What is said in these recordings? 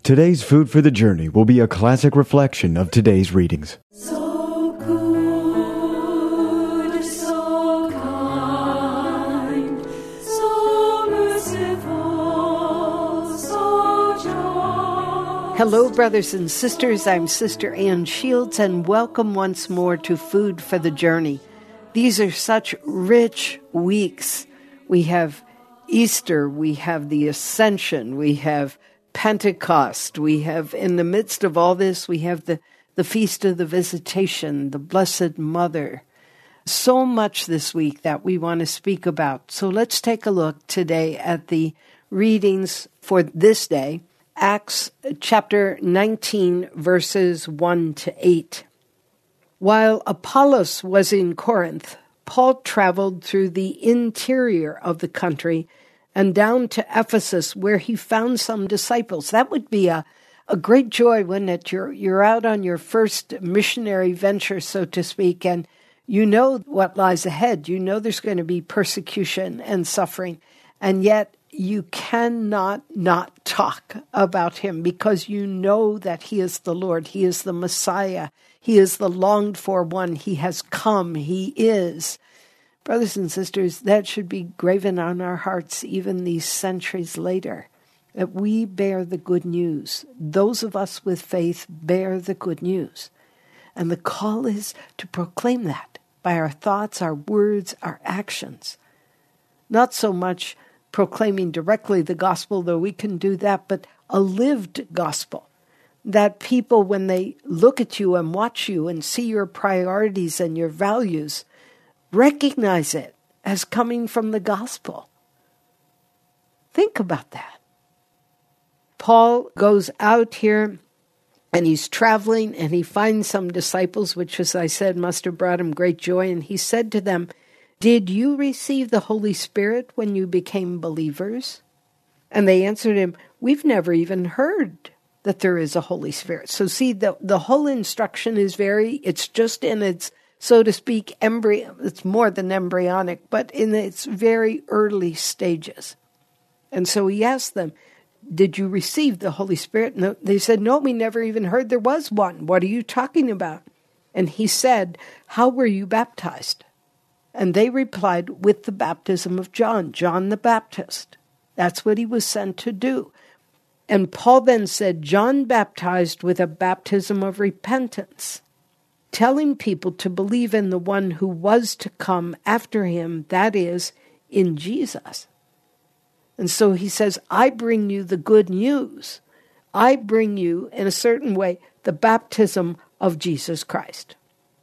Today's Food for the Journey will be a classic reflection of today's readings. So good, so kind, so merciful, so just. Hello, brothers and sisters. I'm Sister Ann Shields, and welcome once more to Food for the Journey. These are such rich weeks. We have Easter, we have the Ascension, we have Pentecost, we have, in the midst of all this, we have the Feast of the Visitation, the Blessed Mother. So much this week that we want to speak about. So let's take a look today at the readings for this day, Acts chapter 19, verses 1 to 8. While Apollos was in Corinth, Paul traveled through the interior of the country and down to Ephesus, where he found some disciples. That would be a great joy, wouldn't it? You're out on your first missionary venture, so to speak, and you know what lies ahead. You know there's going to be persecution and suffering, and yet you cannot not talk about him because you know that he is the Lord. He is the Messiah. He is the longed-for one. He has come. He is. Brothers and sisters, that should be graven on our hearts even these centuries later, that we bear the good news. Those of us with faith bear the good news. And the call is to proclaim that by our thoughts, our words, our actions. Not so much proclaiming directly the gospel, though we can do that, but a lived gospel. That people, when they look at you and watch you and see your priorities and your values, recognize it as coming from the gospel. Think about that. Paul goes out here and he's traveling and he finds some disciples, which, as I said, must have brought him great joy. And he said to them, "Did you receive the Holy Spirit when you became believers?" And they answered him, "We've never even heard that there is a Holy Spirit." So see, the whole instruction is it's just in its, so to speak, embryo. It's more than embryonic, but in its very early stages. And so he asked them, "Did you receive the Holy Spirit?" No, they said, "No, we never even heard there was one. What are you talking about?" And he said, "How were you baptized?" And they replied, "With the baptism of John the Baptist." That's what he was sent to do. And Paul then said, "John baptized with a baptism of repentance, telling people to believe in the one who was to come after him, that is, in Jesus." And so he says, I bring you the good news. I bring you, in a certain way, the baptism of Jesus Christ.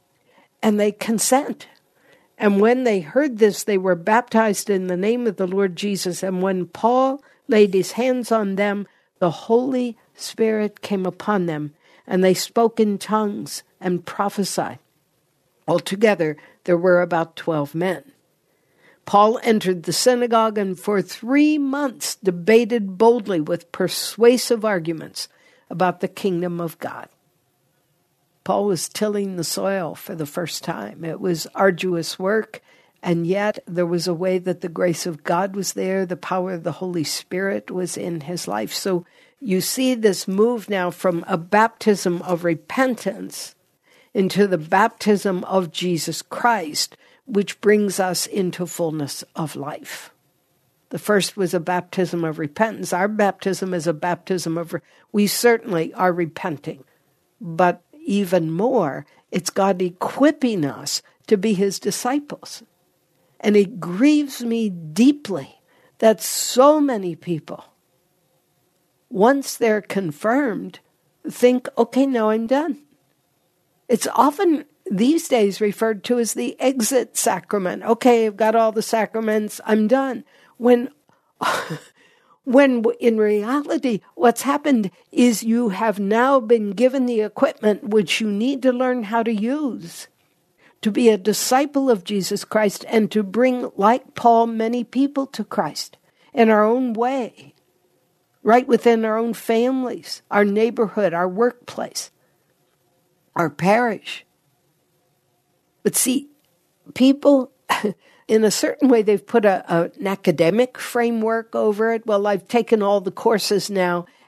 And they consent. And when they heard this, they were baptized in the name of the Lord Jesus. And when Paul laid his hands on them, the Holy Spirit came upon them, and they spoke in tongues and prophesied. Altogether, there were about 12 men. Paul entered the synagogue and for 3 months debated boldly with persuasive arguments about the kingdom of God. Paul was tilling the soil for the first time. It was arduous work, and yet there was a way that the grace of God was there. The power of the Holy Spirit was in his life. So you see this move now from a baptism of repentance into the baptism of Jesus Christ, which brings us into fullness of life. The first was a baptism of repentance. Our baptism is a baptism of, we certainly are repenting, but even more, it's God equipping us to be his disciples. And it grieves me deeply that so many people, once they're confirmed, think, okay, now I'm done. It's often these days referred to as the exit sacrament. Okay, I've got all the sacraments, I'm done. When in reality, what's happened is you have now been given the equipment which you need to learn how to use to be a disciple of Jesus Christ and to bring, like Paul, many people to Christ in our own way, right within our own families, our neighborhood, our workplace, our parish. But see, people, in a certain way, they've put an academic framework over it. Well, I've taken all the courses now,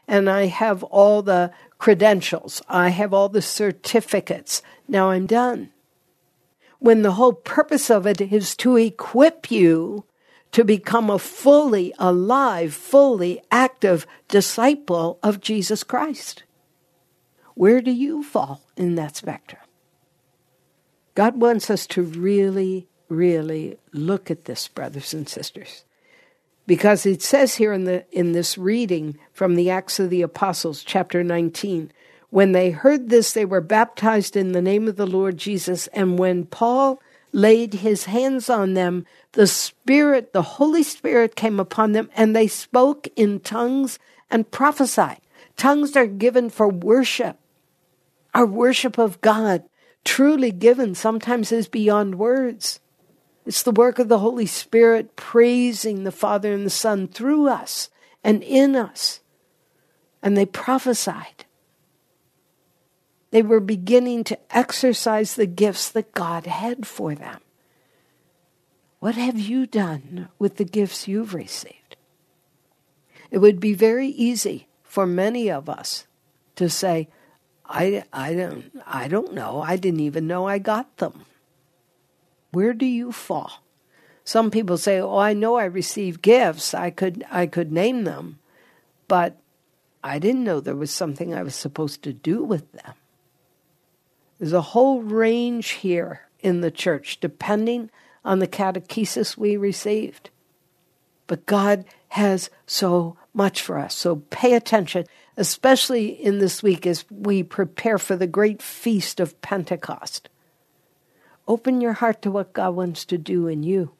and I have all the credentials. I have all the certificates. Now I'm done. When the whole purpose of it is to equip you to become a fully alive, fully active disciple of Jesus Christ. Where do you fall in that spectrum? God wants us to really, really look at this, brothers and sisters. Because it says here in this reading from the Acts of the Apostles, chapter 19, when they heard this, they were baptized in the name of the Lord Jesus. And when Paul laid his hands on them, the Holy Spirit came upon them, and they spoke in tongues and prophesied. Tongues are given for worship. Our worship of God, truly given, sometimes is beyond words. It's the work of the Holy Spirit praising the Father and the Son through us and in us. And they prophesied. They were beginning to exercise the gifts that God had for them. What have you done with the gifts you've received? It would be very easy for many of us to say, I don't know. I didn't even know I got them. Where do you fall? Some people say, oh, I know I received gifts. I could name them, but I didn't know there was something I was supposed to do with them. There's a whole range here in the church, depending on the catechesis we received. But God has so much for us. So pay attention, especially in this week as we prepare for the great feast of Pentecost. Open your heart to what God wants to do in you.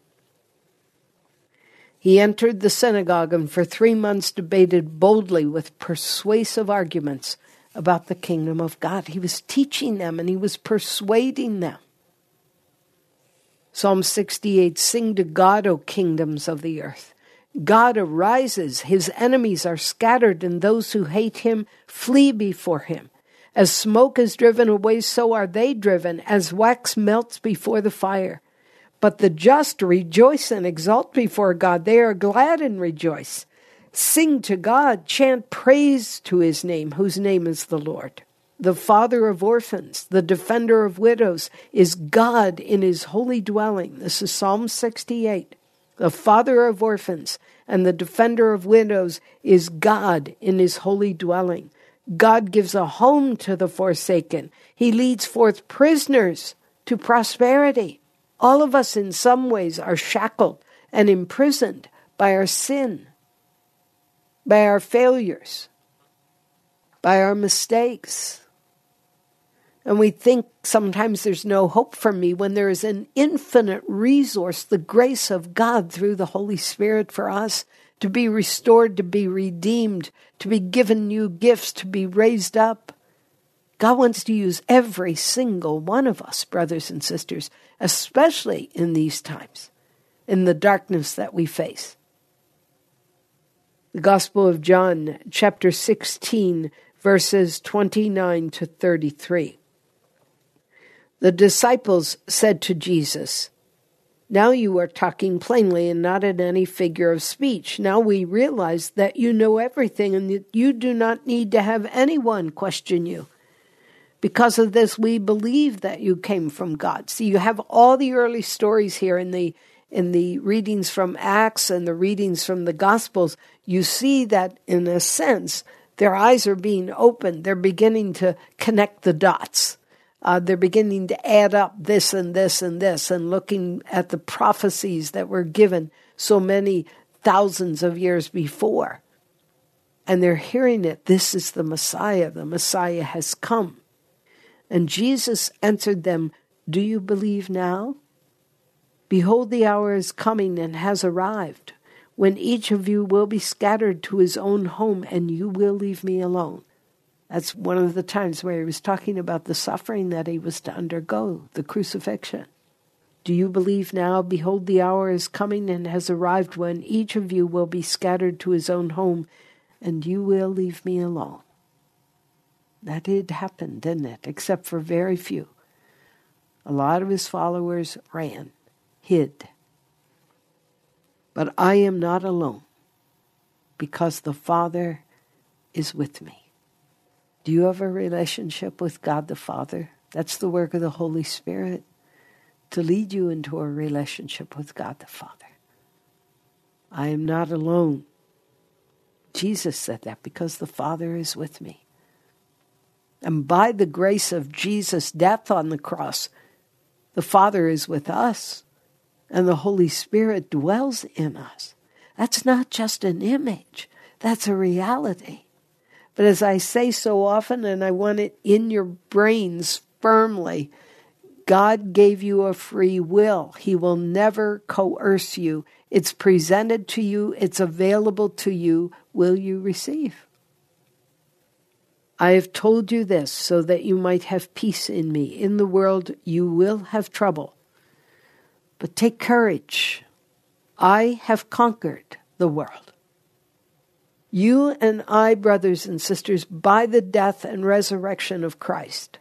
He entered the synagogue and for 3 months debated boldly with persuasive arguments about the kingdom of God. He was teaching them and he was persuading them. Psalm 68, sing to God, O kingdoms of the earth. God arises, his enemies are scattered, and those who hate him flee before him. As smoke is driven away, so are they driven, as wax melts before the fire. But the just rejoice and exult before God. They are glad and rejoice. Sing to God, chant praise to his name, whose name is the Lord. The father of orphans, the defender of widows, is God in his holy dwelling. This is Psalm 68. The father of orphans and the defender of widows is God in his holy dwelling. God gives a home to the forsaken. He leads forth prisoners to prosperity. All of us in some ways are shackled and imprisoned by our sin, by our failures, by our mistakes. And we think sometimes there's no hope for me when there is an infinite resource, the grace of God through the Holy Spirit for us to be restored, to be redeemed, to be given new gifts, to be raised up. God wants to use every single one of us, brothers and sisters, especially in these times, in the darkness that we face. The Gospel of John, chapter 16, verses 29 to 33. The disciples said to Jesus, now you are talking plainly and not in any figure of speech. Now we realize that you know everything and that you do not need to have anyone question you. Because of this, we believe that you came from God. See, you have all the early stories here in the readings from Acts and the readings from the Gospels. You see that, in a sense, their eyes are being opened. They're beginning to connect the dots. They're beginning to add up this and this and this and looking at the prophecies that were given so many thousands of years before. And they're hearing it. This is the Messiah. The Messiah has come. And Jesus answered them, do you believe now? Behold, the hour is coming and has arrived, when each of you will be scattered to his own home, and you will leave me alone. That's one of the times where he was talking about the suffering that he was to undergo, the crucifixion. Do you believe now? Behold, the hour is coming and has arrived when each of you will be scattered to his own home, and you will leave me alone. That did happen, didn't it? Except for very few. A lot of his followers ran, hid. But I am not alone, because the Father is with me. Do you have a relationship with God the Father? That's the work of the Holy Spirit, to lead you into a relationship with God the Father. I am not alone. Jesus said that, because the Father is with me. And by the grace of Jesus' death on the cross, the Father is with us, and the Holy Spirit dwells in us. That's not just an image. That's a reality. But as I say so often, and I want it in your brains firmly, God gave you a free will. He will never coerce you. It's presented to you. It's available to you. Will you receive? I have told you this so that you might have peace in me. In the world you will have trouble. But take courage. I have conquered the world. You and I, brothers and sisters, by the death and resurrection of Christ,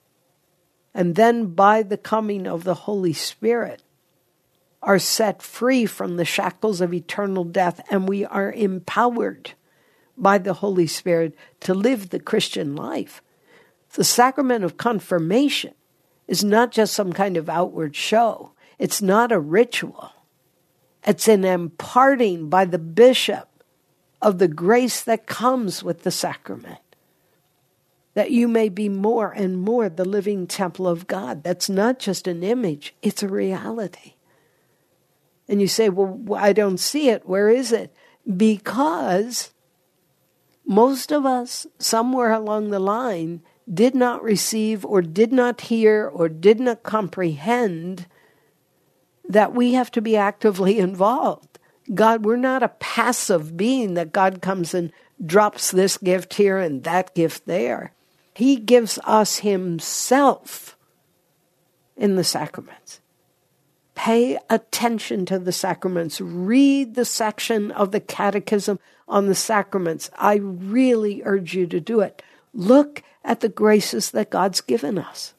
and then by the coming of the Holy Spirit, are set free from the shackles of eternal death, and we are empowered by the Holy Spirit to live the Christian life. The sacrament of confirmation is not just some kind of outward show. It's not a ritual. It's an imparting by the bishop of the grace that comes with the sacrament, that you may be more and more the living temple of God. That's not just an image, it's a reality. And you say, well, I don't see it. Where is it? Because most of us, somewhere along the line, did not receive or did not hear or did not comprehend that we have to be actively involved. God, we're not a passive being that God comes and drops this gift here and that gift there. He gives us himself in the sacraments. Pay attention to the sacraments. Read the section of the Catechism on the sacraments. I really urge you to do it. Look at the graces that God's given us.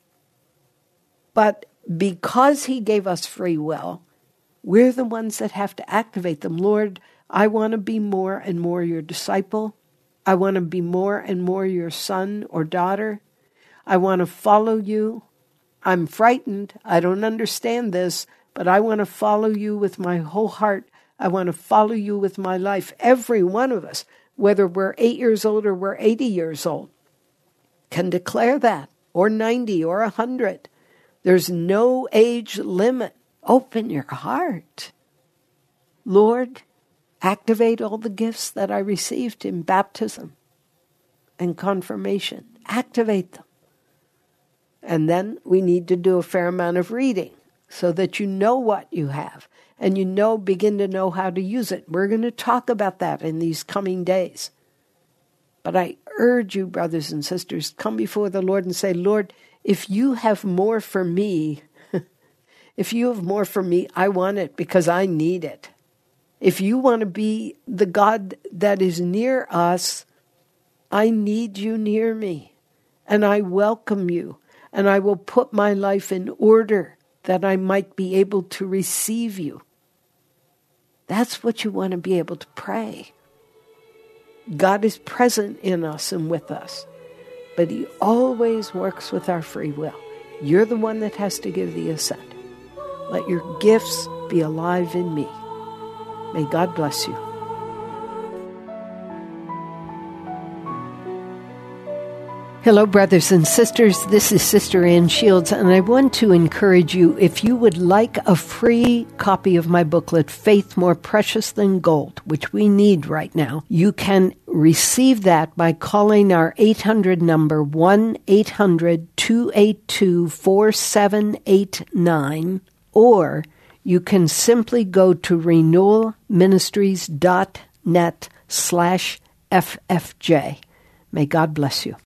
But because he gave us free will, we're the ones that have to activate them. Lord, I want to be more and more your disciple. I want to be more and more your son or daughter. I want to follow you. I'm frightened. I don't understand this, but I want to follow you with my whole heart. I want to follow you with my life. Every one of us, whether we're 8 years old or we're 80 years old, can declare that, or 90 or 100. There's no age limit. Open your heart. Lord, activate all the gifts that I received in baptism and confirmation. Activate them. And then we need to do a fair amount of reading so that you know what you have and begin to know how to use it. We're going to talk about that in these coming days. But I urge you, brothers and sisters, come before the Lord and say, Lord, if you have more for me, I want it because I need it. If you want to be the God that is near us, I need you near me. And I welcome you. And I will put my life in order that I might be able to receive you. That's what you want to be able to pray. God is present in us and with us, but he always works with our free will. You're the one that has to give the assent. Let your gifts be alive in me. May God bless you. Hello, brothers and sisters. This is Sister Ann Shields, and I want to encourage you, if you would like a free copy of my booklet, Faith More Precious Than Gold, which we need right now, you can receive that by calling our 800 number, 1-800-282-4789, or you can simply go to renewalministries.net/FFJ. May God bless you.